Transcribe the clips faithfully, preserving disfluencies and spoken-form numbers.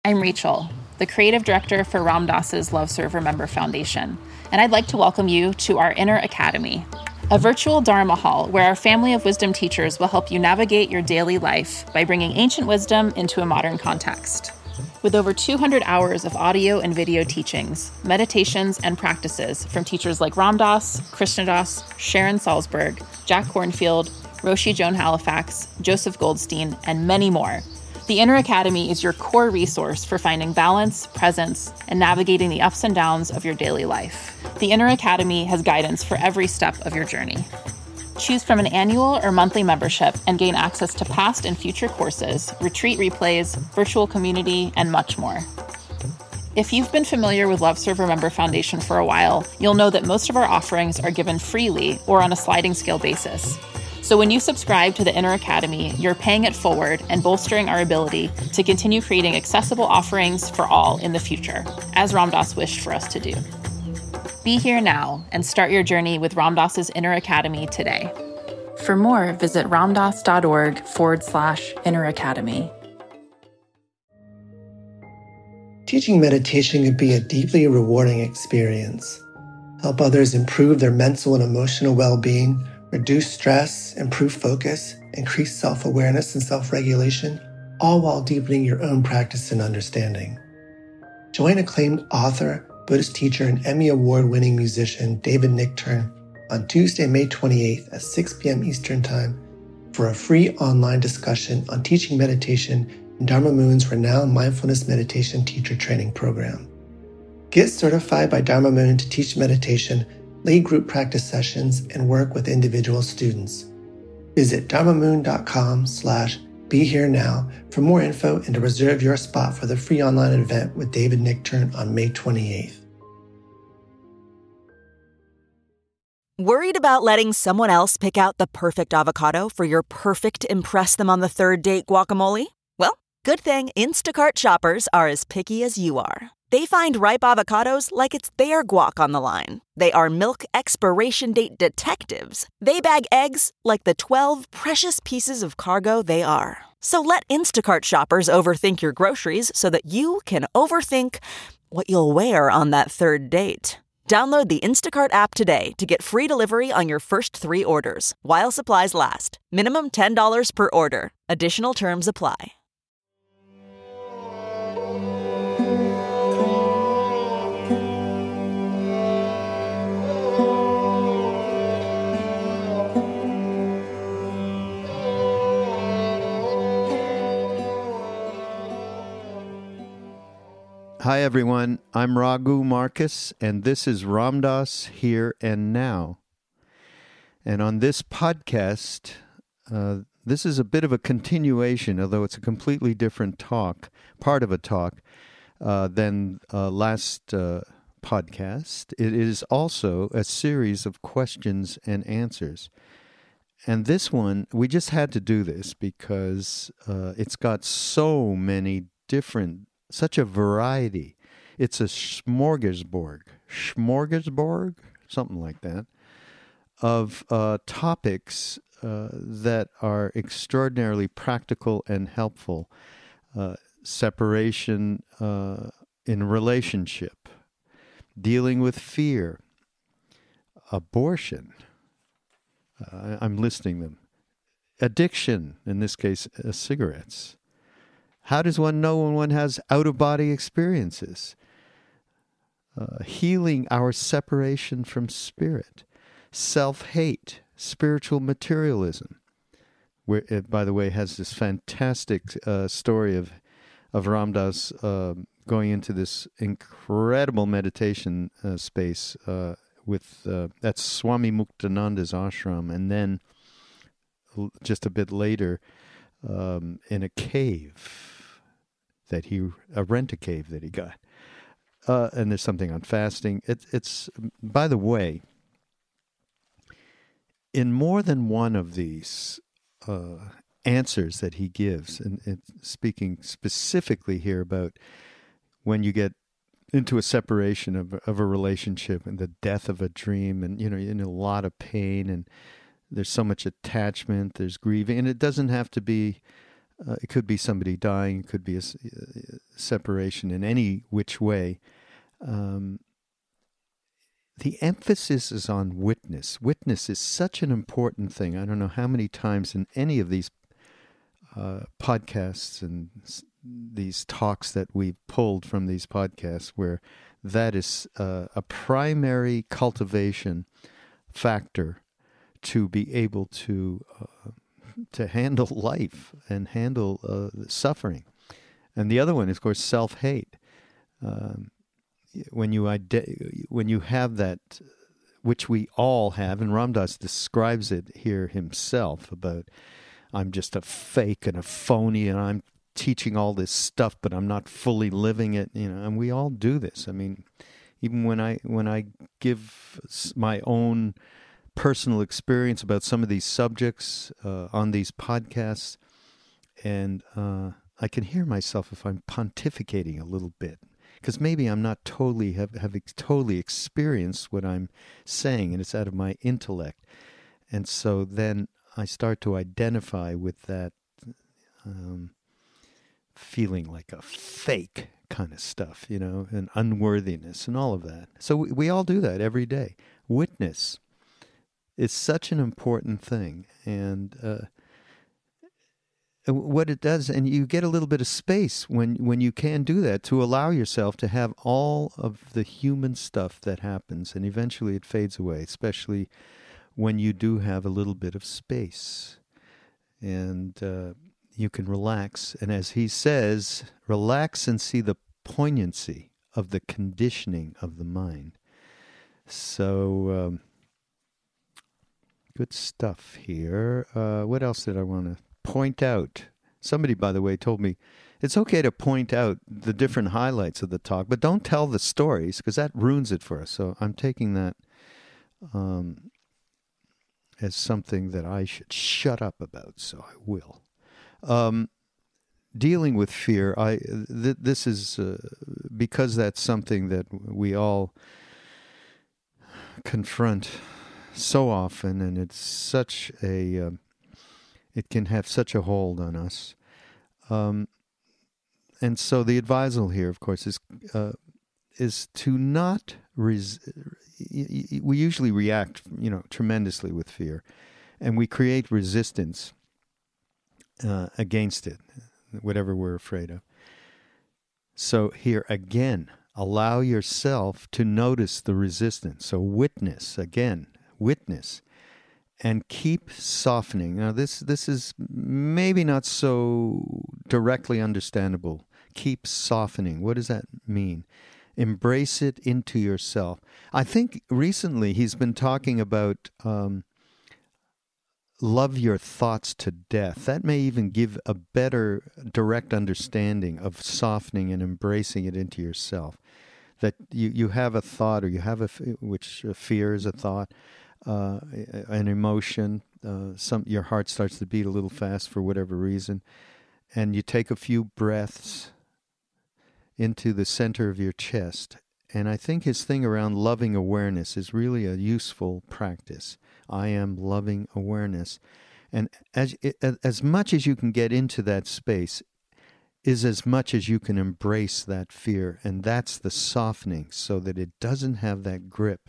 I'm Rachel, the creative director for Ram Dass's Love Serve Remember Foundation, and I'd like to welcome you to our Inner Academy, a virtual Dharma hall where our family of wisdom teachers will help you navigate your daily life by bringing ancient wisdom into a modern context. With over two hundred hours of audio and video teachings, meditations, and practices from teachers like Ram Dass, Krishna Das, Sharon Salzberg, Jack Kornfield, Roshi Joan Halifax, Joseph Goldstein, and many more, the Inner Academy is your core resource for finding balance, presence, and navigating the ups and downs of your daily life. The Inner Academy has guidance for every step of your journey. Choose from an annual or monthly membership and gain access to past and future courses, retreat replays, virtual community, and much more. If you've been familiar with Love Serve Remember Foundation for a while, you'll know that most of our offerings are given freely or on a sliding scale basis. So when you subscribe to the Inner Academy, you're paying it forward and bolstering our ability to continue creating accessible offerings for all in the future, as Ram Dass wished for us to do. Be here now and start your journey with Ram Dass's Inner Academy today. For more, visit ramdass.org forward slash Inner Academy. Teaching meditation can be a deeply rewarding experience. Help others improve their mental and emotional well-being, reduce stress, improve focus, increase self-awareness and self-regulation, all while deepening your own practice and understanding. Join acclaimed author, Buddhist teacher, and Emmy Award-winning musician David Nichtern on Tuesday, May twenty-eighth at six p.m. Eastern Time for a free online discussion on teaching meditation in Dharma Moon's renowned mindfulness meditation teacher training program. Get certified by Dharma Moon to teach meditation, lead group practice sessions, and work with individual students. Visit dharmamoon.com slash be here now for more info and to reserve your spot for the free online event with David Nichtern on May twenty-eighth. Worried about letting someone else pick out the perfect avocado for your perfect impress them on the third date guacamole? Well, good thing Instacart shoppers are as picky as you are. They find ripe avocados like it's their guac on the line. They are milk expiration date detectives. They bag eggs like the twelve precious pieces of cargo they are. So let Instacart shoppers overthink your groceries so that you can overthink what you'll wear on that third date. Download the Instacart app today to get free delivery on your first three orders, while supplies last. Minimum ten dollars per order. Additional terms apply. Hi, everyone. I'm Raghu Marcus, and this is Ram Dass Here and Now. And on this podcast, uh, this is a bit of a continuation, although it's a completely different talk, part of a talk, uh, than uh, last uh, podcast. It is also a series of questions and answers. And this one, we just had to do this because uh, it's got so many different such a variety. It's a smorgasbord, smorgasbord, something like that, of uh, topics uh, that are extraordinarily practical and helpful. Uh, separation uh, in relationship, dealing with fear, abortion, uh, I'm listing them, addiction, in this case, uh, cigarettes. How does one know when one has out-of-body experiences? Uh, healing our separation from spirit. Self-hate. Spiritual materialism. Where it, by the way, has this fantastic uh, story of, of Ram Dass uh, going into this incredible meditation uh, space uh, with, uh, that's Swami Muktananda's ashram, and then just a bit later, Um, in a cave that he, a rent-a-cave that he got. Uh, and there's something on fasting. It, it's, by the way, in more than one of these uh, answers that he gives, and, and speaking specifically here about when you get into a separation of, of a relationship and the death of a dream, and, you know, you're in a lot of pain, and there's so much attachment, there's grieving, and it doesn't have to be Uh, it could be somebody dying. It could be a, s- a separation in any which way. Um, the emphasis is on witness. Witness is such an important thing. I don't know how many times in any of these uh, podcasts and s- these talks that we've pulled from these podcasts where that is uh, a primary cultivation factor to be able to uh, to handle life and handle uh, suffering. And the other one is, of course, self-hate. Um, when you ide- when you have that, which we all have, and Ram Dass describes it here himself about, I'm just a fake and a phony, and I'm teaching all this stuff, but I'm not fully living it. You know, and we all do this. I mean, even when I when I give my own personal experience about some of these subjects uh, on these podcasts, and uh, I can hear myself if I'm pontificating a little bit, because maybe I'm not totally have, have ex- totally experienced what I'm saying, and it's out of my intellect, and so then I start to identify with that um, feeling like a fake kind of stuff, you know, and unworthiness and all of that. So we, we all do that every day. Witness. It's such an important thing, and uh, what it does, and you get a little bit of space when, when you can do that, to allow yourself to have all of the human stuff that happens, and eventually it fades away, especially when you do have a little bit of space, and uh, you can relax, and as he says, relax and see the poignancy of the conditioning of the mind. So... Um, Good stuff here. Uh, what else did I want to point out? Somebody, by the way, told me it's okay to point out the different highlights of the talk, but don't tell the stories, because that ruins it for us. So I'm taking that um, as something that I should shut up about, so I will. Um, dealing with fear, I th- this is uh, because that's something that we all confront so often, and it's such a, um, it can have such a hold on us. Um, and so the advisal here, of course, is uh, is to not, res- we usually react, you know, tremendously with fear, and we create resistance uh, against it, whatever we're afraid of. So here again, allow yourself to notice the resistance. So witness, again, witness, and keep softening. Now, this this is maybe not so directly understandable. Keep softening. What does that mean? Embrace it into yourself. I think recently he's been talking about um, love your thoughts to death. That may even give a better direct understanding of softening and embracing it into yourself. That you, you have a thought, or you have a, which a fear is a thought, uh, an emotion, uh, some your heart starts to beat a little fast for whatever reason, and you take a few breaths into the center of your chest. And I think his thing around loving awareness is really a useful practice. I am loving awareness. And as as much as you can get into that space is as much as you can embrace that fear. And that's the softening, so that it doesn't have that grip.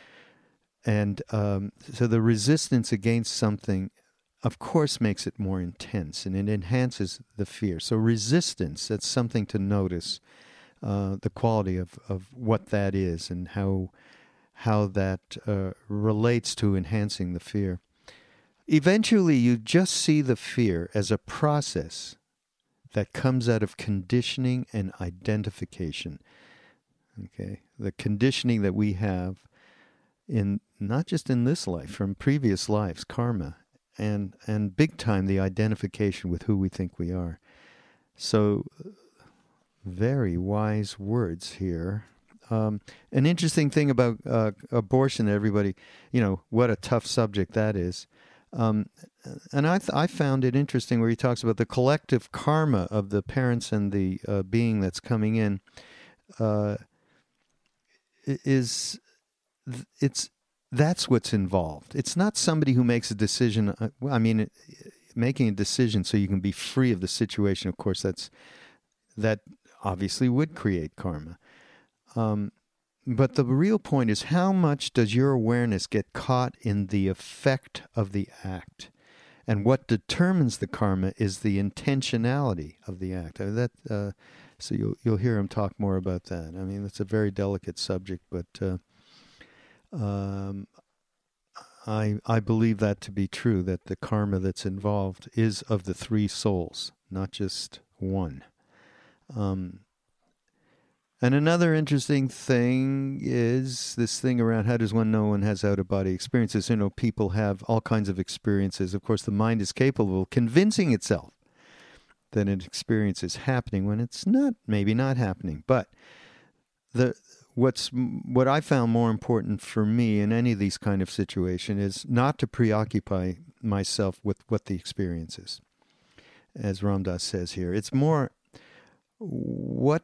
And um, so the resistance against something, of course, makes it more intense, and it enhances the fear. So resistance, that's something to notice, uh, the quality of, of what that is, and how how that uh, relates to enhancing the fear. Eventually, you just see the fear as a process that comes out of conditioning and identification. Okay, the conditioning that we have in not just in this life, from previous lives, karma, and and big time the identification with who we think we are. So, very wise words here. Um, an interesting thing about uh, abortion, everybody, you know, what a tough subject that is. Um, and I th- I found it interesting where he talks about the collective karma of the parents and the uh, being that's coming in. Uh, is it's that's what's involved. It's not somebody who makes a decision. I mean, making a decision so you can be free of the situation. Of course, that's that obviously would create karma. Um, but the real point is, how much does your awareness get caught in the effect of the act? And what determines the karma is the intentionality of the act. I mean, that uh, so you'll you'll hear him talk more about that. I mean, it's a very delicate subject, but uh, um, I I believe that to be true. That the karma that's involved is of the three souls, not just one. Um, and another interesting thing is this thing around how does one know one has out-of-body experiences. You know, people have all kinds of experiences. Of course, the mind is capable of convincing itself that an experience is happening when it's not, maybe not happening. But the what's what I found more important for me in any of these kind of situation is not to preoccupy myself with what the experience is. As Ram Dass says here, it's more what...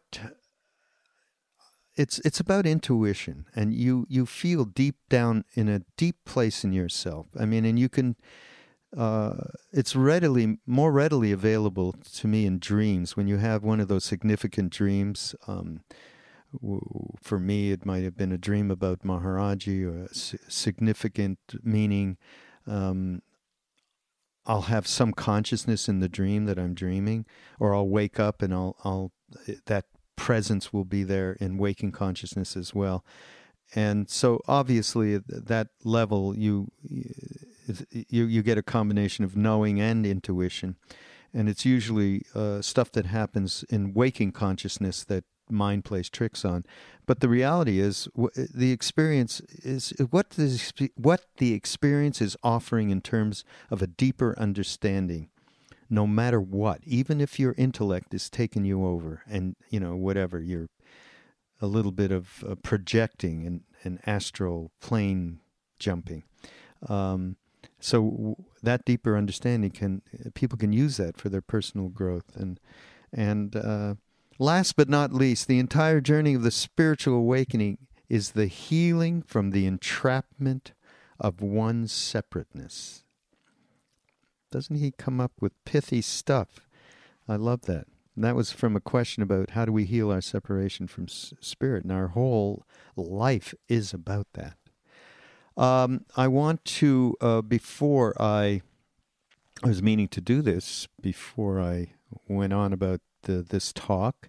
It's it's about intuition, and you, you feel deep down in a deep place in yourself. I mean, and you can, uh, it's readily, more readily available to me in dreams. When you have one of those significant dreams, um, w- for me it might have been a dream about Maharaji or a s- significant meaning. Um, I'll have some consciousness in the dream that I'm dreaming, or I'll wake up and I'll I'll that presence will be there in waking consciousness as well. And so obviously at that level you you you get a combination of knowing and intuition, and it's usually uh, stuff that happens in waking consciousness that mind plays tricks on. But the reality is the experience is what the, what the experience is offering in terms of a deeper understanding. No matter what, even if your intellect is taking you over and, you know, whatever, you're a little bit of uh, projecting and, and astral plane jumping. Um, so w- that deeper understanding can, people can use that for their personal growth. And, and uh, last but not least, the entire journey of the spiritual awakening is the healing from the entrapment of one's separateness. Doesn't he come up with pithy stuff? I love that. And that was from a question about how do we heal our separation from s- spirit. And our whole life is about that. Um, I want to, uh, before I, I was meaning to do this, before I went on about the, this talk,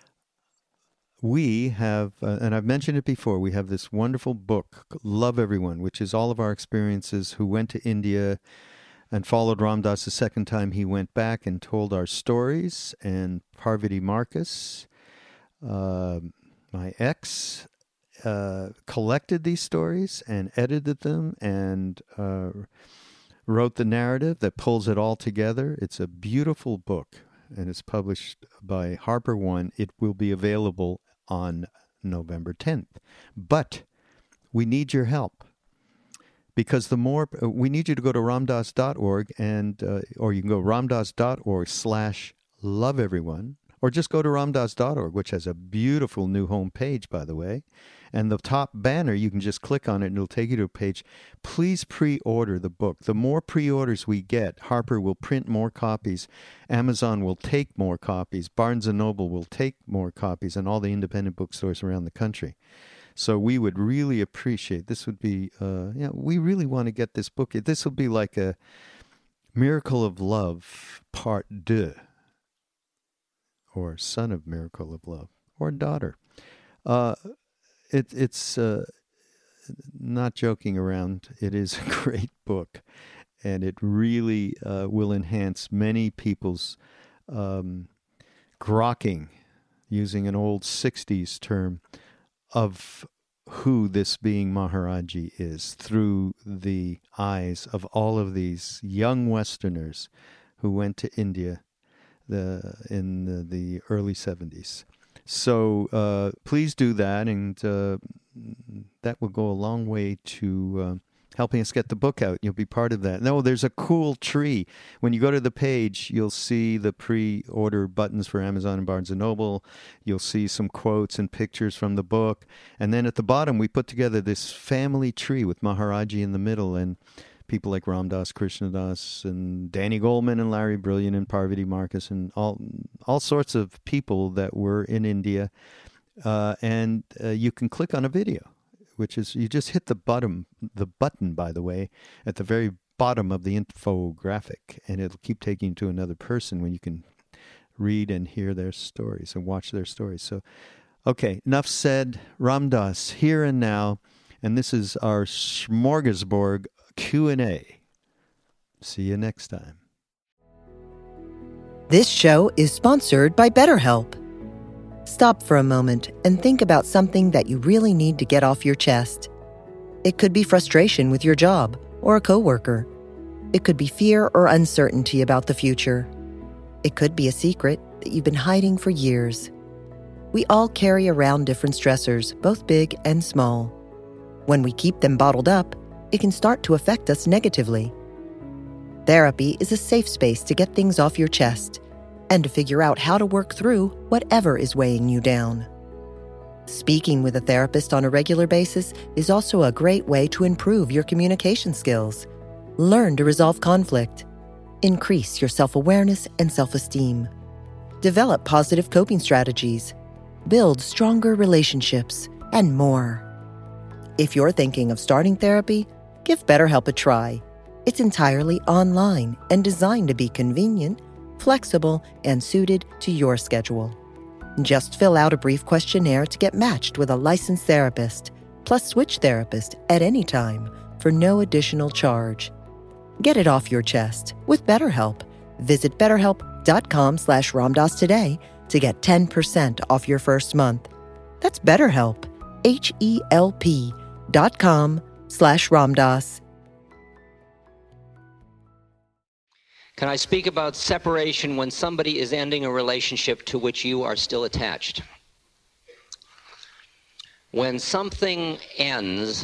we have, uh, and I've mentioned it before, we have this wonderful book, Love Everyone, which is all of our experiences who went to India and followed Ram Dass the second time he went back and told our stories. And Parvati Marcus, uh, my ex, uh, collected these stories and edited them and uh, wrote the narrative that pulls it all together. It's a beautiful book, and it's published by Harper One. It will be available on November tenth. But we need your help. Because the more, uh, we need you to go to ramdass dot org and, uh, or you can go ramdass dot org slash love everyone, or just go to ramdass dot org, which has a beautiful new home page, by the way. And the top banner, you can just click on it and it'll take you to a page. Please pre-order the book. The more pre-orders we get, Harper will print more copies. Amazon will take more copies. Barnes and Noble will take more copies, and all the independent bookstores around the country. So we would really appreciate, this would be, uh, yeah, we really want to get this book. This will be like a Miracle of Love Part Deux, or Son of Miracle of Love, or Daughter. Uh, it, it's uh, not joking around. It is a great book, and it really uh, will enhance many people's um, grokking, using an old sixties term, of who this being Maharaji is through the eyes of all of these young Westerners who went to India the, in the, the early seventies. So uh, please do that, and uh, that will go a long way to uh, helping us get the book out. You'll be part of that. No, there's a cool tree. When you go to the page, you'll see the pre-order buttons for Amazon and Barnes and Noble. You'll see some quotes and pictures from the book. And then at the bottom, we put together this family tree with Maharaji in the middle. And people like Ram Dass, Krishna Das, and Danny Goleman, and Larry Brilliant, and Parvati Marcus, and all all sorts of people that were in India. Uh, and uh, you can click on a video, which is, you just hit the button, the button, by the way, at the very bottom of the infographic, and it'll keep taking you to another person when you can read and hear their stories and watch their stories. So, okay, enough said. Ram Dass, here and now, and this is our smorgasbord Q and A. See you next time. This show is sponsored by BetterHelp. Stop for a moment and think about something that you really need to get off your chest. It could be frustration with your job or a coworker. It could be fear or uncertainty about the future. It could be a secret that you've been hiding for years. We all carry around different stressors, both big and small. When we keep them bottled up, it can start to affect us negatively. Therapy is a safe space to get things off your chest and to figure out how to work through whatever is weighing you down. Speaking with a therapist on a regular basis is also a great way to improve your communication skills, learn to resolve conflict, increase your self-awareness and self-esteem, develop positive coping strategies, build stronger relationships, and more. If you're thinking of starting therapy, give BetterHelp a try. It's entirely online and designed to be convenient, flexible, and suited to your schedule. Just fill out a brief questionnaire to get matched with a licensed therapist, plus switch therapist at any time for no additional charge. Get it off your chest with BetterHelp. Visit betterhelp.com slash Ramdas today to get ten percent off your first month. That's BetterHelp, H-E-L-P dot com slash Ramdas. Can I speak about separation when somebody is ending a relationship to which you are still attached? When something ends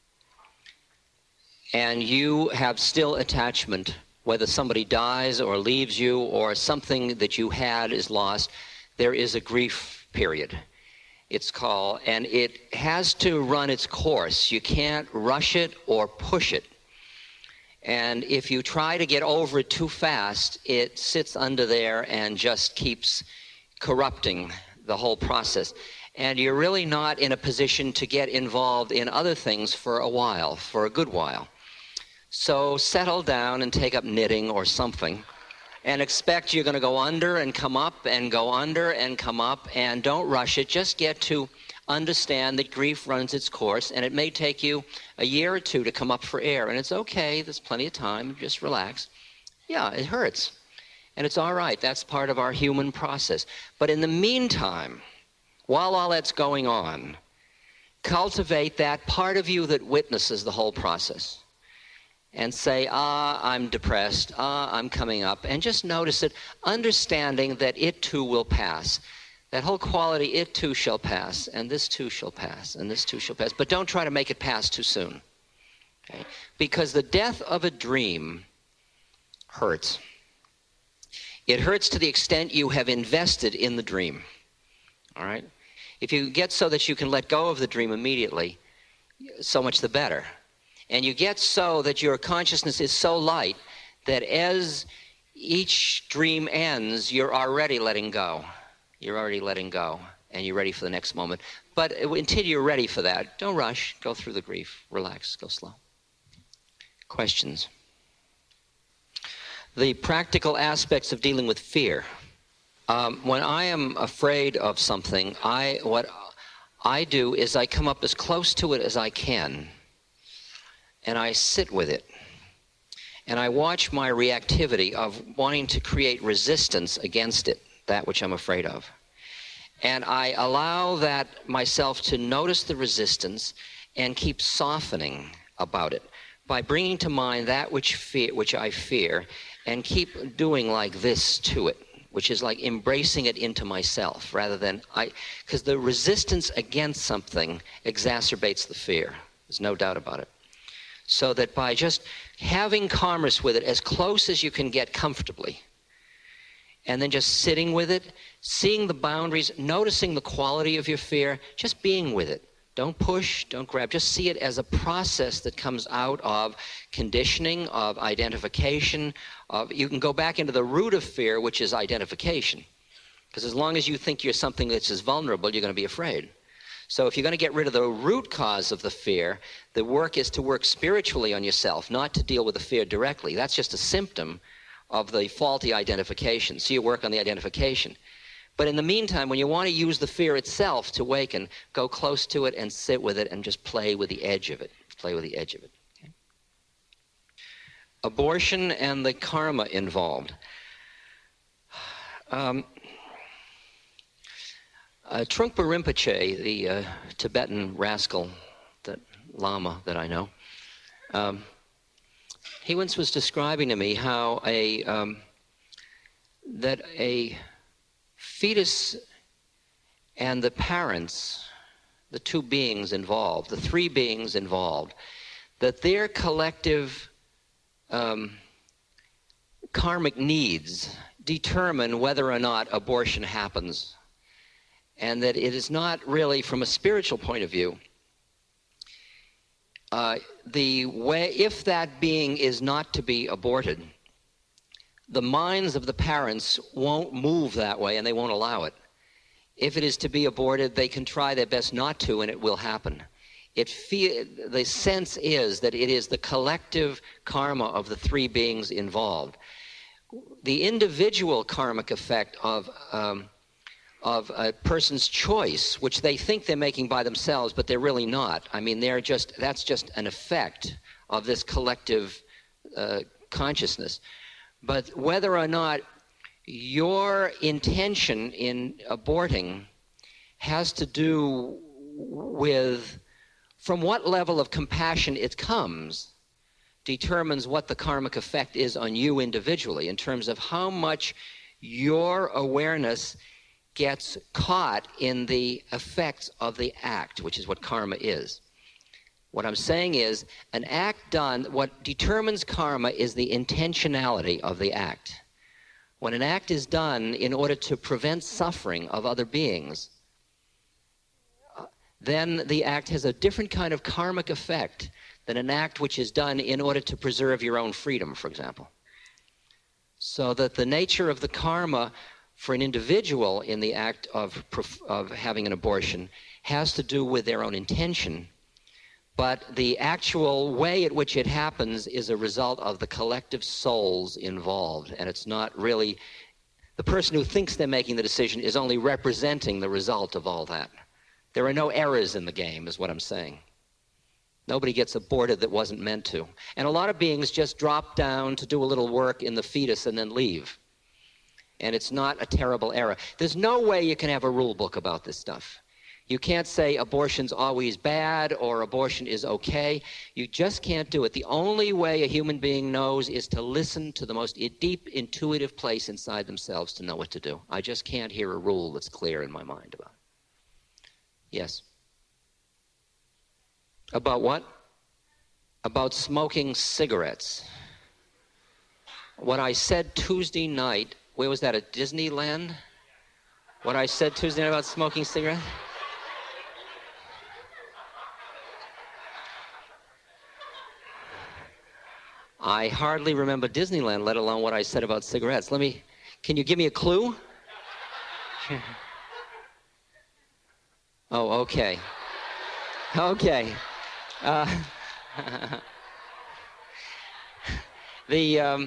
and you have still attachment, whether somebody dies or leaves you or something that you had is lost, there is a grief period. It's called, and it has to run its course. You can't rush it or push it. And if you try to get over it too fast, it sits under there and just keeps corrupting the whole process. And you're really not in a position to get involved in other things for a while, for a good while. So settle down and take up knitting or something and expect you're going to go under and come up and go under and come up, and don't rush it. Just get to understand that grief runs its course, and it may take you a year or two to come up for air, and it's okay. There's plenty of time. Just relax. Yeah, it hurts, and it's all right. That's part of our human process. But in the meantime, while all that's going on, cultivate that part of you that witnesses the whole process and say, ah, I'm depressed, ah, I'm coming up, and just notice it, understanding that it too will pass. That whole quality, it too shall pass, and this too shall pass, and this too shall pass. But don't try to make it pass too soon. Okay? Because the death of a dream hurts. It hurts to the extent you have invested in the dream. All right? If you get so that you can let go of the dream immediately, so much the better. And you get so that your consciousness is so light that as each dream ends, you're already letting go. You're already letting go, and you're ready for the next moment. But until you're ready for that, don't rush. Go through the grief. Relax. Go slow. Questions? The practical aspects of dealing with fear. Um, when I am afraid of something, I what I do is I come up as close to it as I can, and I sit with it. And I watch my reactivity of wanting to create resistance against it, that which I'm afraid of. And I allow that myself to notice the resistance and keep softening about it by bringing to mind that which fear, which I fear, and keep doing like this to it, which is like embracing it into myself rather than I, because the resistance against something exacerbates the fear. There's no doubt about it. So that by just having commerce with it as close as you can get comfortably, and then just sitting with it, seeing the boundaries, noticing the quality of your fear, just being with it, Don't push, don't grab. Just see it as a process that comes out of conditioning, of identification. Of, you can go back into the root of fear, which is identification. Because as long as you think you're something that's as vulnerable, you're going to be afraid. So if you're going to get rid of the root cause of the fear, the work is to work spiritually on yourself, not to deal with the fear directly. That's just a symptom of the faulty identification. So you work on the identification. But in the meantime, when you want to use the fear itself to awaken, go close to it and sit with it and just play with the edge of it. Play with the edge of it. Okay? Abortion and the karma involved. Um, uh, Trungpa Rinpoche, the uh, Tibetan rascal, that Lama that I know, um, he once was describing to me how a um, that a fetus and the parents, the two beings involved, the three beings involved, that their collective um, karmic needs determine whether or not abortion happens. And that it is not really, from a spiritual point of view, uh, the way, if that being is not to be aborted, the minds of the parents won't move that way and they won't allow it. If it is to be aborted, they can try their best not to and it will happen. It fe- the sense is that it is the collective karma of the three beings involved. The individual karmic effect of, um, of a person's choice, which they think they're making by themselves, but they're really not. I mean, they're just, that's just an effect of this collective uh, consciousness. But whether or not your intention in aborting has to do with from what level of compassion it comes determines what the karmic effect is on you individually in terms of how much your awareness gets caught in the effects of the act, which is what karma is. What I'm saying is, an act done, what determines karma is the intentionality of the act. When an act is done in order to prevent suffering of other beings, then the act has a different kind of karmic effect than an act which is done in order to preserve your own freedom, for example. So that the nature of the karma for an individual in the act of, of having an abortion has to do with their own intention. But the actual way at which it happens is a result of the collective souls involved. And it's not really, the person who thinks they're making the decision is only representing the result of all that. There are no errors in the game, is what I'm saying. Nobody gets aborted that wasn't meant to. And a lot of beings just drop down to do a little work in the fetus and then leave. And it's not a terrible error. There's no way you can have a rule book about this stuff. You can't say abortion's always bad or abortion is okay. You just can't do it. The only way a human being knows is to listen to the most deep, intuitive place inside themselves to know what to do. I just can't hear a rule that's clear in my mind about it. Yes? About what? About smoking cigarettes. What I said Tuesday night, where was that, at Disneyland? What I said Tuesday night about smoking cigarettes? I hardly remember Disneyland, let alone what I said about cigarettes. Let me, can you give me a clue? Oh, okay. Okay. Uh, the, um,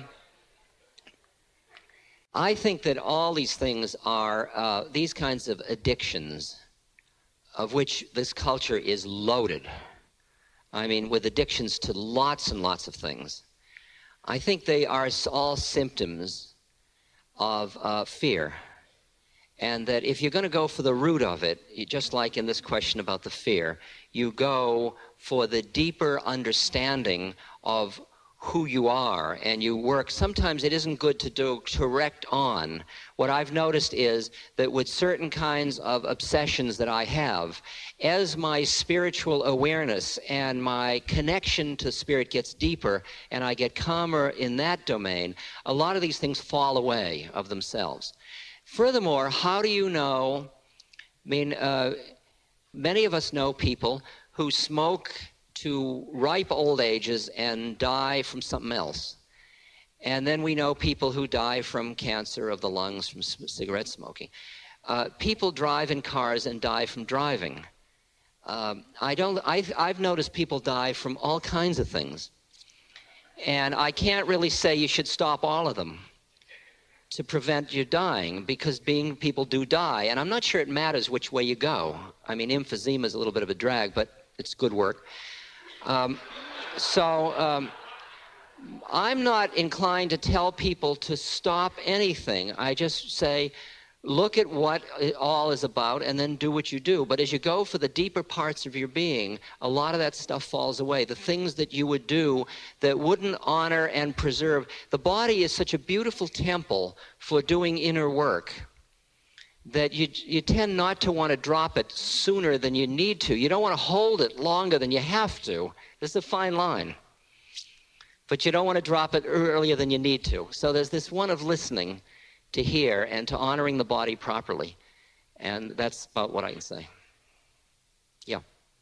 I think that all these things are, uh, these kinds of addictions, of which this culture is loaded. I mean, with addictions to lots and lots of things. I think they are all symptoms of uh, fear. And that if you're going to go for the root of it, just like in this question about the fear, you go for the deeper understanding of who you are, and you work. Sometimes it isn't good to do direct on. What I've noticed is that with certain kinds of obsessions that I have, as my spiritual awareness and my connection to spirit gets deeper and I get calmer in that domain, a lot of these things fall away of themselves. Furthermore, how do you know, I mean, uh, Many of us know people who smoke to ripe old ages and die from something else. And then we know people who die from cancer of the lungs from c- cigarette smoking. Uh, people drive in cars and die from driving. Um, I don't, I've, I've noticed people die from all kinds of things. And I can't really say you should stop all of them to prevent you dying, because being people do die. And I'm not sure it matters which way you go. I mean, emphysema is a little bit of a drag, but it's good work. Um, so um, I'm not inclined to tell people to stop anything. I just say, look at what it all is about and then do what you do. But as you go for the deeper parts of your being, a lot of that stuff falls away. The things that you would do that wouldn't honor and preserve. The body is such a beautiful temple for doing inner work that you, you tend not to want to drop it sooner than you need to. You don't want to hold it longer than you have to. This is a fine line. But you don't want to drop it earlier than you need to. So there's this one of listening to hear and to honoring the body properly. And that's about what I can say. Yeah.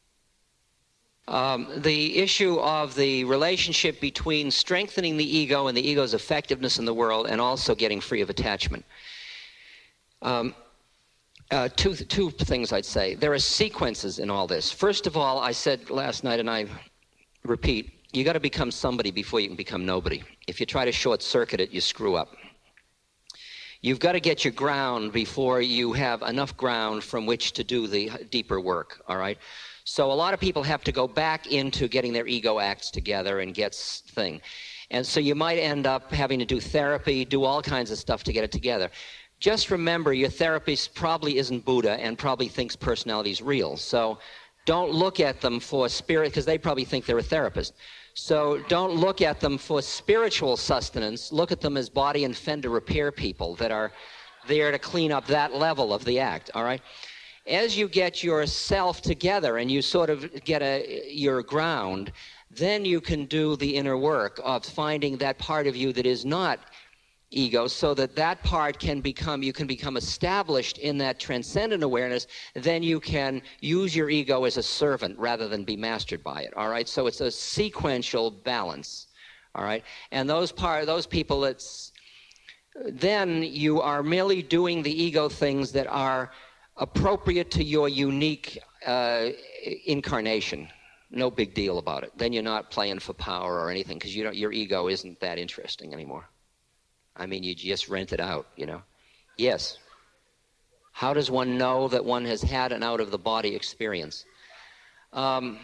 Um, the issue of the relationship between strengthening the ego and the ego's effectiveness in the world, and also getting free of attachment. Um, uh, two, two things I'd say. There are sequences in all this. First of all, I said last night, and I repeat, you got to become somebody before you can become nobody. If you try to short-circuit it, you screw up. You've got to get your ground before you have enough ground from which to do the deeper work, all right? So a lot of people have to go back into getting their ego acts together and get thing. And so you might end up having to do therapy, do all kinds of stuff to get it together. Just remember, your therapist probably isn't Buddha and probably thinks personality is real. So don't look at them for spirit, because they probably think they're a therapist. So don't look at them for spiritual sustenance. Look at them as body and fender repair people that are there to clean up that level of the act, all right? As you get yourself together and you sort of get a, your ground, then you can do the inner work of finding that part of you that is not ego, so that that part can become, you can become established in that transcendent awareness. Then you can use your ego as a servant rather than be mastered by it, all right? So it's a sequential balance, all right? And those part, those people, it's, then you are merely doing the ego things that are appropriate to your unique uh, incarnation. No big deal about it. Then you're not playing for power or anything, because you don't, your ego isn't that interesting anymore. I mean, you just rent it out, you know. Yes. How does one know that one has had an out-of-the-body experience? Um,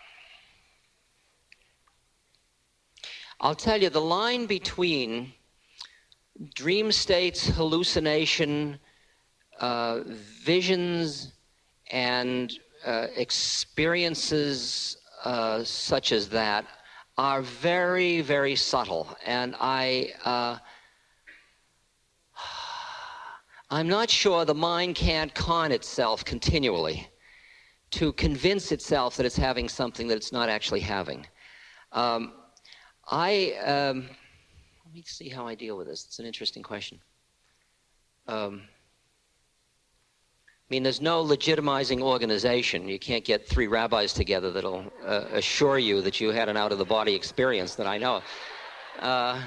I'll tell you, the line between dream states, hallucination, uh, visions, and uh, experiences uh, such as that are very, very subtle. And I... Uh, I'm not sure the mind can't con itself continually to convince itself that it's having something that it's not actually having. Um, I, um, let me see how I deal with this. It's an interesting question. Um, I mean, there's no legitimizing organization. You can't get three rabbis together that'll uh, assure you that you had an out-of-the-body experience that I know of. Uh,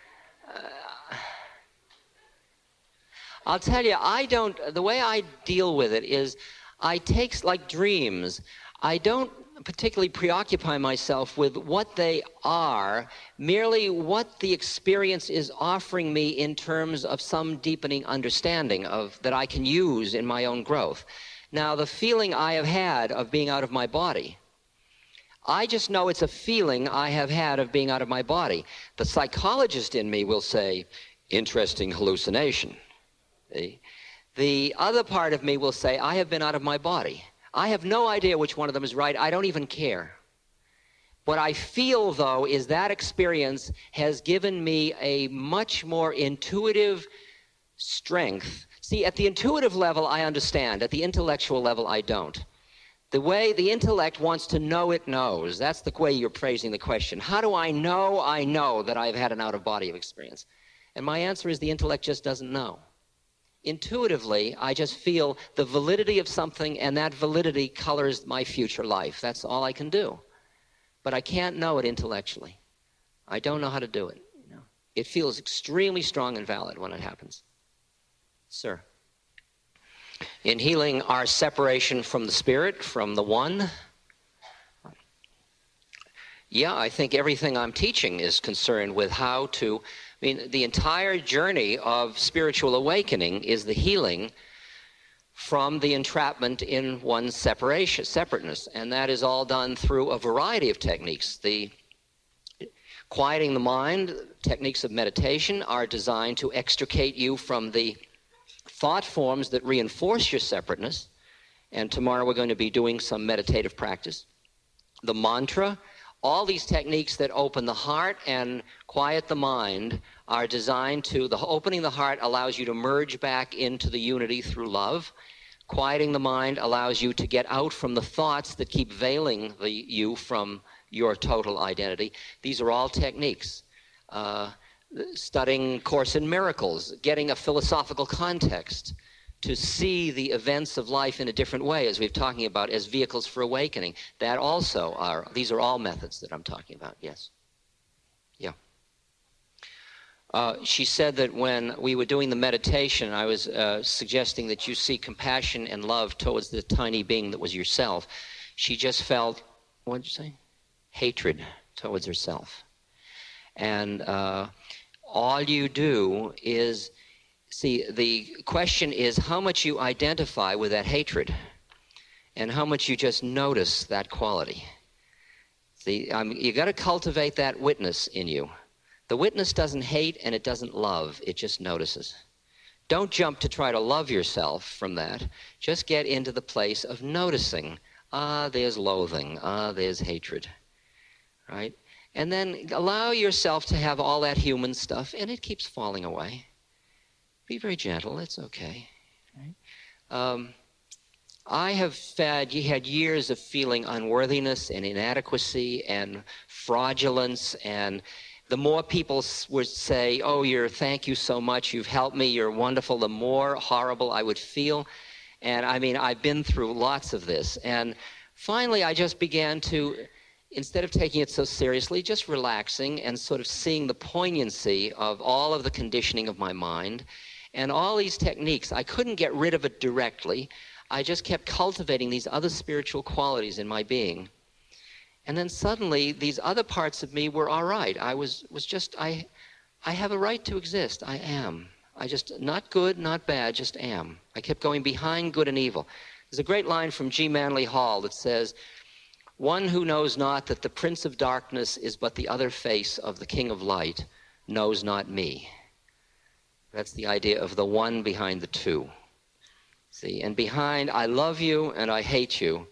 I'll tell you, I don't, the way I deal with it is I take, like dreams, I don't particularly preoccupy myself with what they are, merely what the experience is offering me in terms of some deepening understanding of that I can use in my own growth. Now, the feeling I have had of being out of my body, I just know it's a feeling I have had of being out of my body. The psychologist in me will say, interesting hallucination. The other part of me will say, I have been out of my body. I have no idea which one of them is right. I don't even care. What I feel, though, is that experience has given me a much more intuitive strength. See, at the intuitive level, I understand. At the intellectual level, I don't. The way the intellect wants to know it knows. That's the way you're phrasing the question. How do I know I know that I've had an out-of-body experience? And my answer is the intellect just doesn't know. intuitively, I just feel the validity of something, and that validity colors my future life. That's all I can do. But I can't know it intellectually. I don't know how to do it. You know? It feels extremely strong and valid when it happens. Sir. In healing our separation from the spirit, from the one, yeah, I think everything I'm teaching is concerned with how to, I mean, the entire journey of spiritual awakening is the healing from the entrapment in one's separation, separateness, and that is all done through a variety of techniques. The quieting the mind, techniques of meditation are designed to extricate you from the thought forms that reinforce your separateness, and tomorrow we're going to be doing some meditative practice. The mantra, all these techniques that open the heart and quiet the mind are designed to, the opening the heart allows you to merge back into the unity through love. Quieting the mind allows you to get out from the thoughts that keep veiling the you from your total identity. These are all techniques. Uh, studying Course in Miracles, getting a philosophical context to see the events of life in a different way, as we've talking about, as vehicles for awakening. That also are, these are all methods that I'm talking about, yes. Yeah. Uh, she said that when we were doing the meditation, I was uh, suggesting that you see compassion and love towards the tiny being that was yourself. She just felt, what did you say? Hatred towards herself. And uh, all you do is, see, the question is how much you identify with that hatred and how much you just notice that quality. See, um, you got to cultivate that witness in you. The witness doesn't hate and it doesn't love, it just notices. Don't jump to try to love yourself from that. Just get into the place of noticing. Ah, there's loathing. Ah, there's hatred. Right? And then allow yourself to have all that human stuff, and it keeps falling away. Be very gentle. It's okay. Right? Um, I have had, had years of feeling unworthiness and inadequacy and fraudulence, and the more people would say, oh, you're, thank you so much, you've helped me, you're wonderful, the more horrible I would feel. And I mean, I've been through lots of this. And finally, I just began to, instead of taking it so seriously, just relaxing and sort of seeing the poignancy of all of the conditioning of my mind and all these techniques. I couldn't get rid of it directly. I just kept cultivating these other spiritual qualities in my being. And then suddenly, these other parts of me were all right. I was, was just, I, I have a right to exist. I am. I just, not good, not bad, just am. I kept going behind good and evil. There's a great line from G. Manly Hall that says, one who knows not that the Prince of Darkness is but the other face of the King of Light knows not me. That's the idea of the one behind the two. See, and behind I love you and I hate you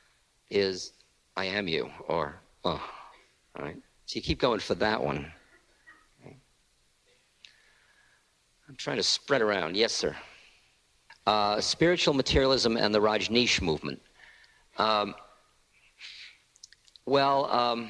is I am you, or, oh, all right? So you keep going for that one. Okay. I'm trying to spread around. Yes, sir. Uh, spiritual materialism and the Rajneesh movement. Um, well, um,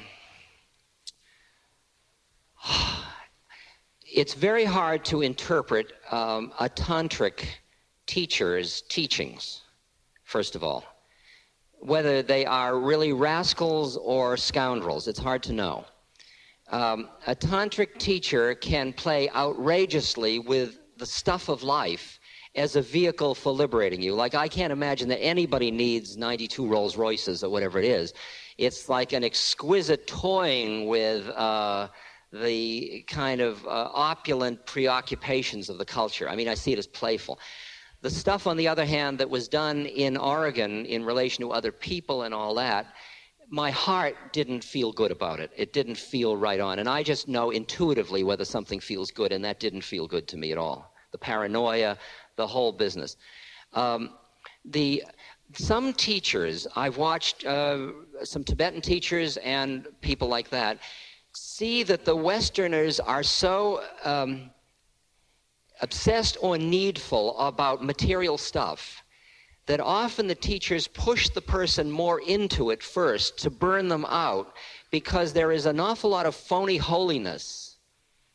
it's very hard to interpret um, a tantric teacher's teachings, first of all. Whether they are really rascals or scoundrels, it's hard to know. Um, a tantric teacher can play outrageously with the stuff of life as a vehicle for liberating you. Like, I can't imagine that anybody needs ninety-two Rolls Royces or whatever it is. It's like an exquisite toying with uh, the kind of uh, opulent preoccupations of the culture. I mean, I see it as playful. The stuff, on the other hand, that was done in Oregon in relation to other people and all that, my heart didn't feel good about it. It didn't feel right on. And I just know intuitively whether something feels good, and that didn't feel good to me at all. The paranoia, the whole business. Um, the some teachers, I've watched uh, some Tibetan teachers and people like that, see that the Westerners are so Um, obsessed or needful about material stuff that often the teachers push the person more into it first to burn them out, because there is an awful lot of phony holiness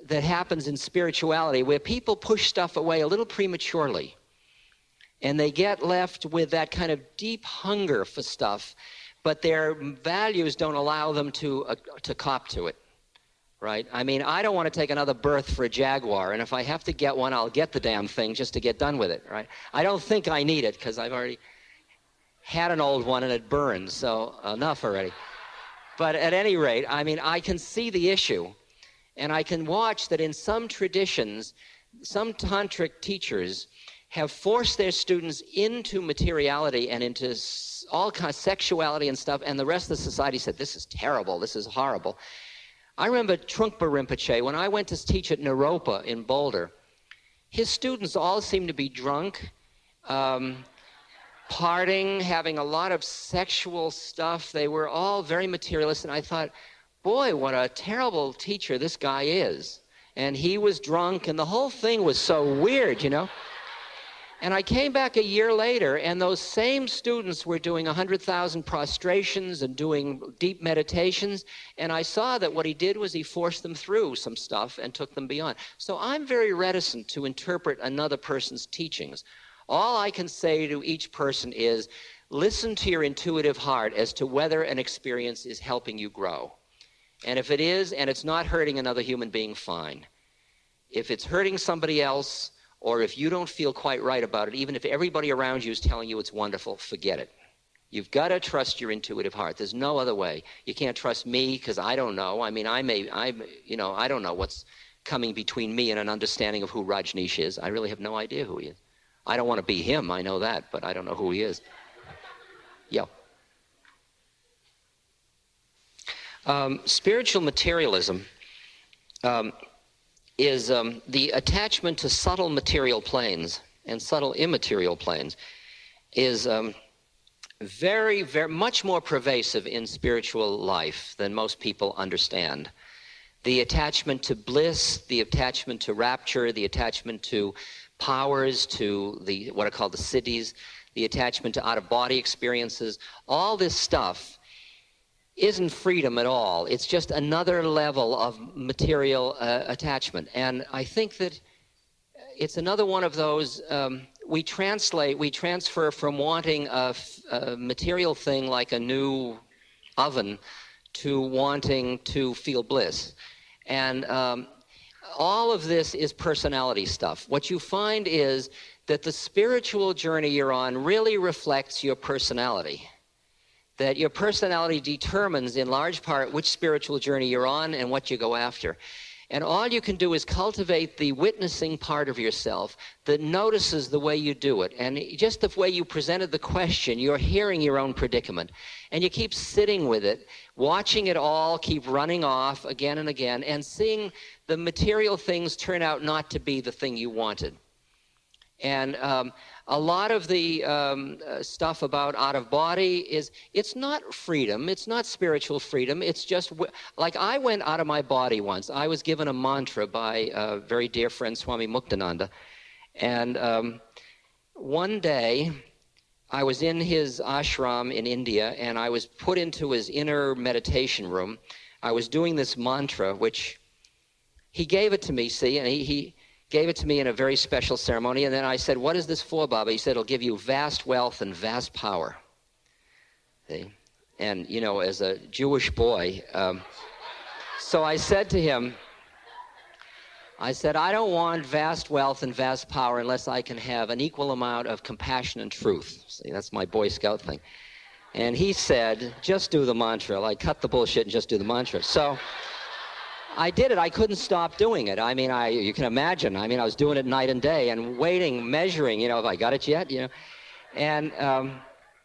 that happens in spirituality where people push stuff away a little prematurely. And they get left with that kind of deep hunger for stuff, but their values don't allow them to uh, to cop to it, right? I mean, I don't want to take another birth for a Jaguar, and if I have to get one, I'll get the damn thing just to get done with it, right? I don't think I need it because I've already had an old one and it burns, so enough already. But at any rate, I mean, I can see the issue, and I can watch that in some traditions, some tantric teachers have forced their students into materiality and into all kinds of sexuality and stuff, and the rest of the society said, this is terrible, this is horrible. I remember Trungpa Rinpoche, when I went to teach at Naropa in Boulder, his students all seemed to be drunk, um, partying, having a lot of sexual stuff. They were all very materialist, and I thought, boy, what a terrible teacher this guy is. And he was drunk, and the whole thing was so weird, you know. And I came back a year later, and those same students were doing one hundred thousand prostrations and doing deep meditations, and I saw that what he did was he forced them through some stuff and took them beyond. So I'm very reticent to interpret another person's teachings. All I can say to each person is, listen to your intuitive heart as to whether an experience is helping you grow. And if it is, and it's not hurting another human being, fine. If it's hurting somebody else, or if you don't feel quite right about it, even if everybody around you is telling you it's wonderful, forget it. You've got to trust your intuitive heart. There's no other way. You can't trust me because I don't know. I mean, I may, I, you know, I don't know what's coming between me and an understanding of who Rajneesh is. I really have no idea who he is. I don't want to be him, I know that, but I don't know who he is. Yeah. Um, spiritual materialism um, is um, the attachment to subtle material planes and subtle immaterial planes is um, very, very much more pervasive in spiritual life than most people understand. The attachment to bliss, the attachment to rapture, the attachment to powers, to the what are called the siddhis, the attachment to out-of-body experiences, all this stuff isn't freedom at all. It's just another level of material uh, attachment. And I think that it's another one of those, um, we translate, we transfer from wanting a, a material thing like a new oven to wanting to feel bliss. And um, all of this is personality stuff. What you find is that the spiritual journey you're on really reflects your personality. That your personality determines in large part which spiritual journey you're on and what you go after. And all you can do is cultivate the witnessing part of yourself that notices the way you do it. And just the way you presented the question, you're hearing your own predicament. And you keep sitting with it, watching it all keep running off again and again, and seeing the material things turn out not to be the thing you wanted. And um, a lot of the um, uh, stuff about out of body is, it's not freedom, it's not spiritual freedom, it's just, w- like I went out of my body once. I was given a mantra by a very dear friend, Swami Muktananda. And um, one day, I was in his ashram in India, and I was put into his inner meditation room. I was doing this mantra, which he gave it to me, see, and he... he gave it to me in a very special ceremony, and then I said, what is this for, Baba? He said, it'll give you vast wealth and vast power. See? And, you know, as a Jewish boy, um, so I said to him, I said, I don't want vast wealth and vast power unless I can have an equal amount of compassion and truth. See, that's my Boy Scout thing. And he said, just do the mantra. Like, cut the bullshit and just do the mantra. So I did it. I couldn't stop doing it. I mean, I you can imagine. I mean, I was doing it night and day and waiting, measuring, you know, have I got it yet? You know, and um,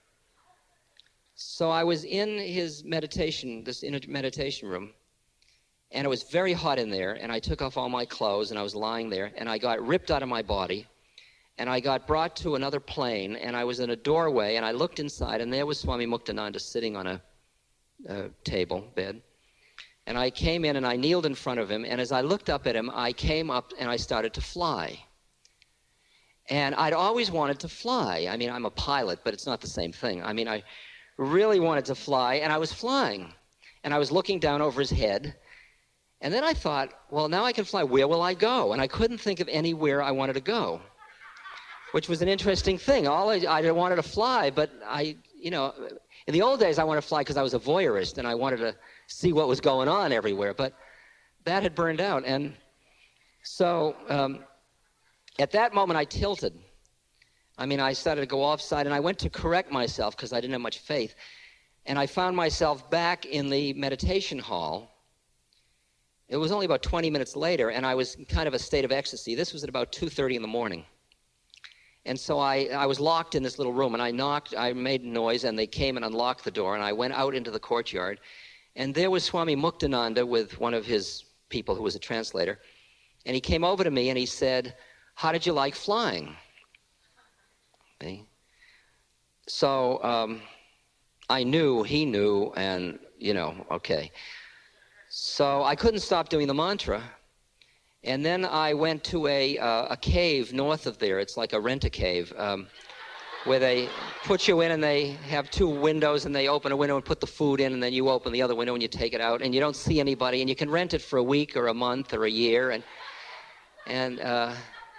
so I was in his meditation, this inner meditation room, and it was very hot in there, and I took off all my clothes, and I was lying there, and I got ripped out of my body, and I got brought to another plane, and I was in a doorway, and I looked inside, and there was Swami Muktananda sitting on a, a table, bed. And I came in and I kneeled in front of him, and as I looked up at him, I came up and I started to fly. And I'd always wanted to fly. I mean, I'm a pilot, but it's not the same thing. I mean, I really wanted to fly, and I was flying. And I was looking down over his head, And then I thought, well, now I can fly. Where will I go? And I couldn't think of anywhere I wanted to go, which was an interesting thing. All I, I wanted to fly, but I, you know, in the old days I wanted to fly because I was a voyeurist and I wanted to see what was going on everywhere. But that had burned out. And so um, at that moment I tilted. I mean, I started to go offside, and I went to correct myself because I didn't have much faith. And I found myself back in the meditation hall. It was only about twenty minutes later, and I was in kind of a state of ecstasy. This was at about two thirty in the morning. And so I, I was locked in this little room, and I knocked, I made noise, and they came and unlocked the door, and I went out into the courtyard. And there was Swami Muktananda with one of his people who was a translator. And he came over to me, and he said, "How did you like flying?" Okay. So um, I knew, he knew, and, you know, okay. So I couldn't stop doing the mantra. And then I went to a, uh, a cave north of there. It's like a rent-a-cave, um, where they put you in and they have two windows, and they open a window and put the food in, and then you open the other window and you take it out, and you don't see anybody, and you can rent it for a week or a month or a year. And, and uh,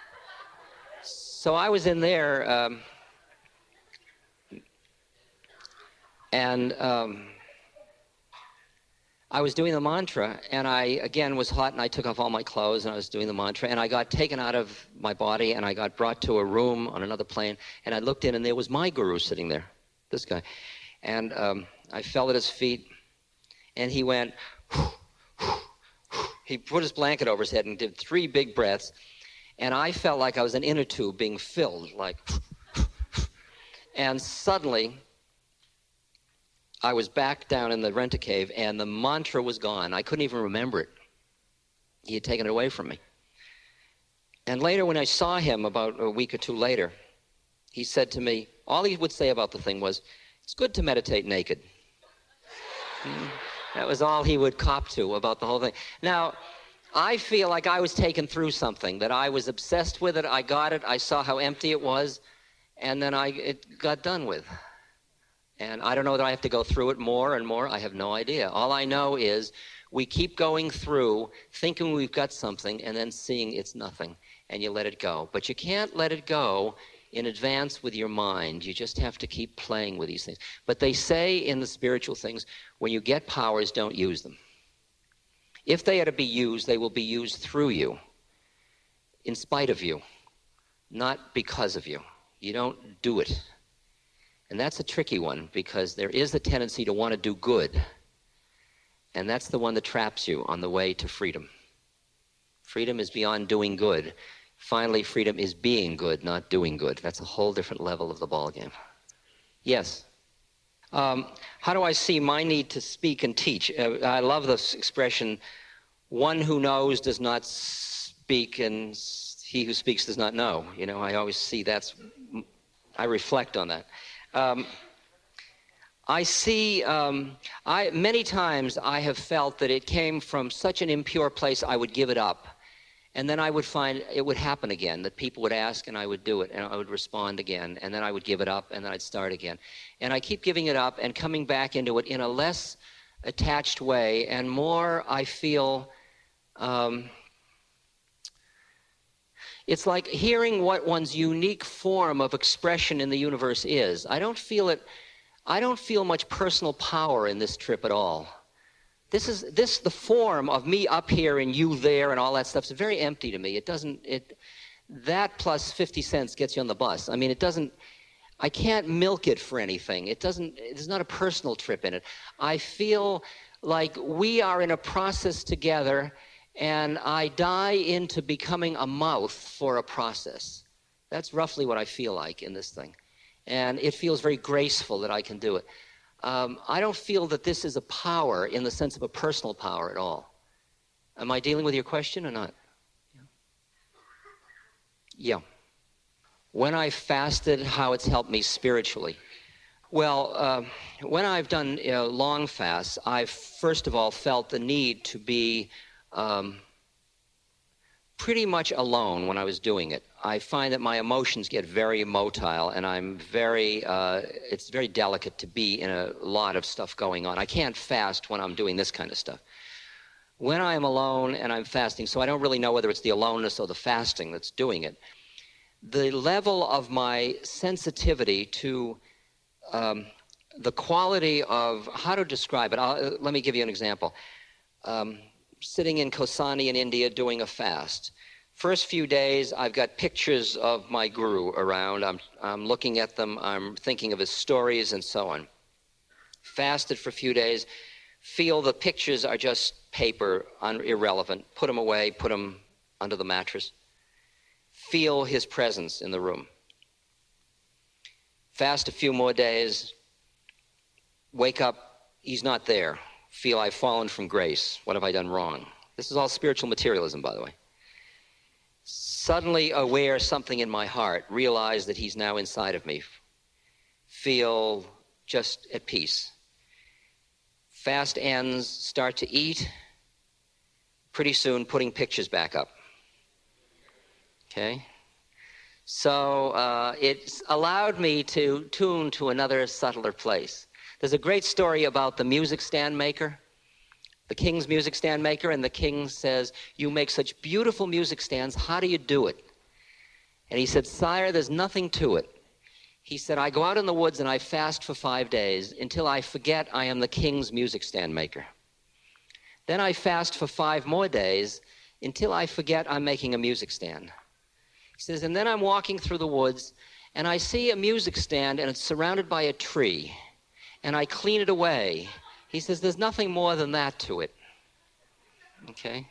so I was in there, um, and um, I was doing the mantra, and I, again, was hot, and I took off all my clothes, and I was doing the mantra, and I got taken out of my body, and I got brought to a room on another plane, and I looked in, and there was my guru sitting there, this guy. And um, I fell at his feet, and he went, he put his blanket over his head and did three big breaths, and I felt like I was an inner tube being filled, like, and suddenly I was back down in the rent-a-cave, and the mantra was gone. I couldn't even remember it. He had taken it away from me. And later, when I saw him about a week or two later, he said to me, all he would say about the thing was, "It's good to meditate naked." Mm, that was all he would cop to about the whole thing. Now, I feel like I was taken through something, that I was obsessed with it, I got it, I saw how empty it was, and then I it got done with. And I don't know that I have to go through it more and more. I have no idea. All I know is we keep going through thinking we've got something and then seeing it's nothing, and you let it go. But you can't let it go in advance with your mind. You just have to keep playing with these things. But they say in the spiritual things, when you get powers, don't use them. If they are to be used, they will be used through you, in spite of you, not because of you. You don't do it. And that's a tricky one, because there is a tendency to want to do good. And that's the one that traps you on the way to freedom. Freedom is beyond doing good. Finally, freedom is being good, not doing good. That's a whole different level of the ballgame. Yes? Um, how do I see my need to speak and teach? Uh, I love this expression, one who knows does not speak, and he who speaks does not know. You know, I always see that's, I reflect on that. Um, I see, um, I, many times I have felt that it came from such an impure place I would give it up. And then I would find it would happen again, that people would ask and I would do it, and I would respond again, and then I would give it up, and then I'd start again. And I keep giving it up and coming back into it in a less attached way, and more I feel... Um, It's like hearing what one's unique form of expression in the universe is. I don't feel it, I don't feel much personal power in this trip at all. This is, this, the form of me up here and you there and all that stuff is very empty to me. It doesn't, it, that plus fifty cents gets you on the bus. I mean, it doesn't, I can't milk it for anything. It doesn't, there's not a personal trip in it. I feel like we are in a process together, and I die into becoming a mouth for a process. That's roughly what I feel like in this thing. And it feels very graceful that I can do it. Um, I don't feel that this is a power in the sense of a personal power at all. Am I dealing with your question or not? Yeah. Yeah. When I fasted, how it's helped me spiritually. Well, uh, when I've done you know, long fasts, I've first of all felt the need to be Um, pretty much alone when I was doing it. I find that my emotions get very motile, and I'm very, uh, it's very delicate to be in a lot of stuff going on. I can't fast when I'm doing this kind of stuff. when I am alone and I'm fasting, so I don't really know whether it's the aloneness or the fasting that's doing it, the level of my sensitivity to um, the quality of, how to describe it, I'll, let me give you an example. Um, sitting in Kosani in India doing a fast. First few days, I've got pictures of my guru around. I'm, I'm looking at them. I'm thinking of his stories and so on. Fasted for a few days. Feel the pictures are just paper, un- irrelevant. Put them away, put them under the mattress. Feel his presence in the room. Fast a few more days. Wake up, he's not there. Feel I've fallen from grace. What have I done wrong? This is all spiritual materialism, by the way. Suddenly aware something in my heart, realize that he's now inside of me. Feel just at peace. Fast ends, start to eat. Pretty soon, putting pictures back up. Okay? So uh, it's allowed me to tune to another subtler place. There's a great story about the music stand maker, the king's music stand maker, and the king says, "You make such beautiful music stands, how do you do it?" And he said, "Sire, there's nothing to it." He said, "I go out in the woods and I fast for five days until I forget I am the king's music stand maker. Then I fast for five more days until I forget I'm making a music stand." He says, "And then I'm walking through the woods and I see a music stand and it's surrounded by a tree. And I clean it away." He says, "There's nothing more than that to it." Okay?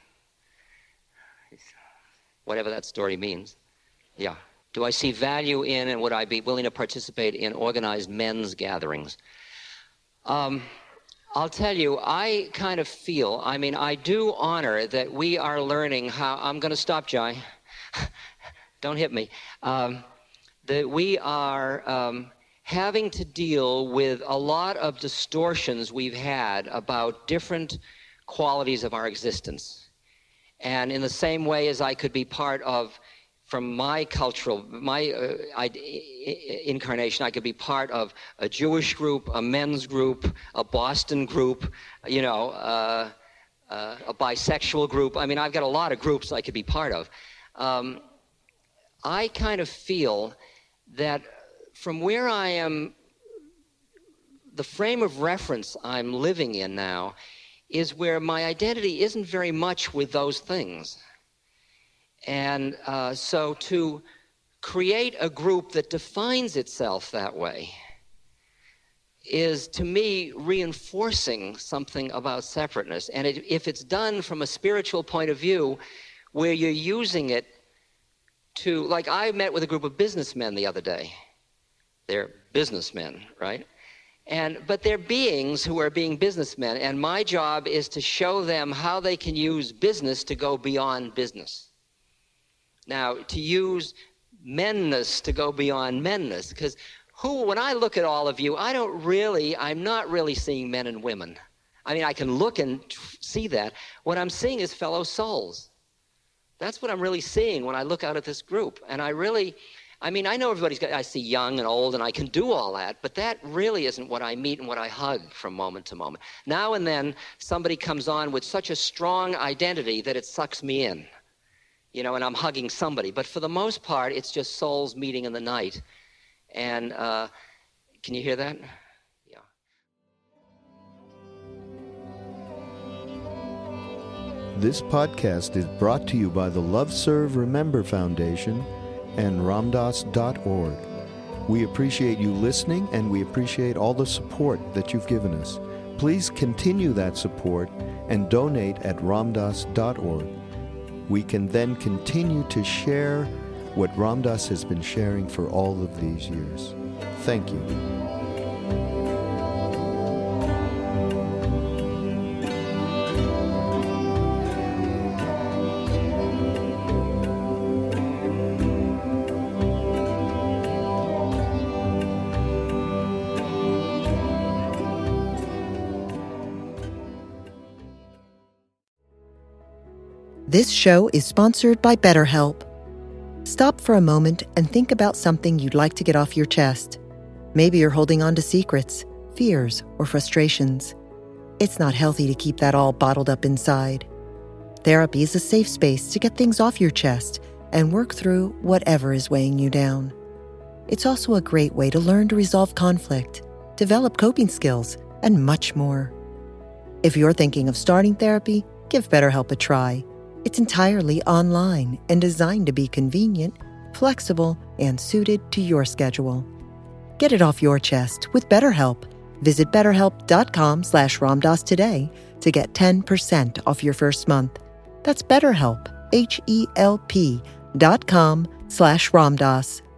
Whatever that story means. Yeah. Do I see value in, and would I be willing to participate in organized men's gatherings? Um, I'll tell you, I kind of feel, I mean, I do honor that we are learning how, I'm going to stop, Jai. Don't hit me. Um, that we are... Um, having to deal with a lot of distortions we've had about different qualities of our existence. And in the same way as I could be part of, from my cultural, my uh, I, I, incarnation, I could be part of a Jewish group, a men's group, a Boston group, you know, uh, uh, a bisexual group. I mean, I've got a lot of groups I could be part of. Um, I kind of feel that from where I am, the frame of reference I'm living in now is where my identity isn't very much with those things. And uh, so to create a group that defines itself that way is, to me, reinforcing something about separateness. And it, if it's done from a spiritual point of view, where you're using it to, like I met with a group of businessmen the other day. They're businessmen, right? And but they're beings who are being businessmen, and my job is to show them how they can use business to go beyond business. Now, to use menness to go beyond menness, because who, when I look at all of you, I don't really, I'm not really seeing men and women. I mean, I can look and see that. What I'm seeing is fellow souls. That's what I'm really seeing when I look out at this group, and I really... I mean, I know everybody's got, I see young and old, and I can do all that, but that really isn't what I meet and what I hug from moment to moment. Now and then, somebody comes on with such a strong identity that it sucks me in, you know, and I'm hugging somebody. But for the most part, it's just souls meeting in the night. And uh, can you hear that? Yeah. This podcast is brought to you by the Love Serve Remember Foundation and Ramdas dot org. We appreciate you listening, and we appreciate all the support that you've given us. Please continue that support and donate at Ramdas dot org. We can then continue to share what Ramdas has been sharing for all of these years. Thank you. This show is sponsored by BetterHelp. Stop for a moment and think about something you'd like to get off your chest. Maybe you're holding on to secrets, fears, or frustrations. It's not healthy to keep that all bottled up inside. Therapy is a safe space to get things off your chest and work through whatever is weighing you down. It's also a great way to learn to resolve conflict, develop coping skills, and much more. If you're thinking of starting therapy, give BetterHelp a try. It's entirely online and designed to be convenient, flexible, and suited to your schedule. Get it off your chest with BetterHelp. Visit betterhelp.com slash Ramdas today to get ten percent off your first month. That's BetterHelp, H E L P dot com slash Ramdas.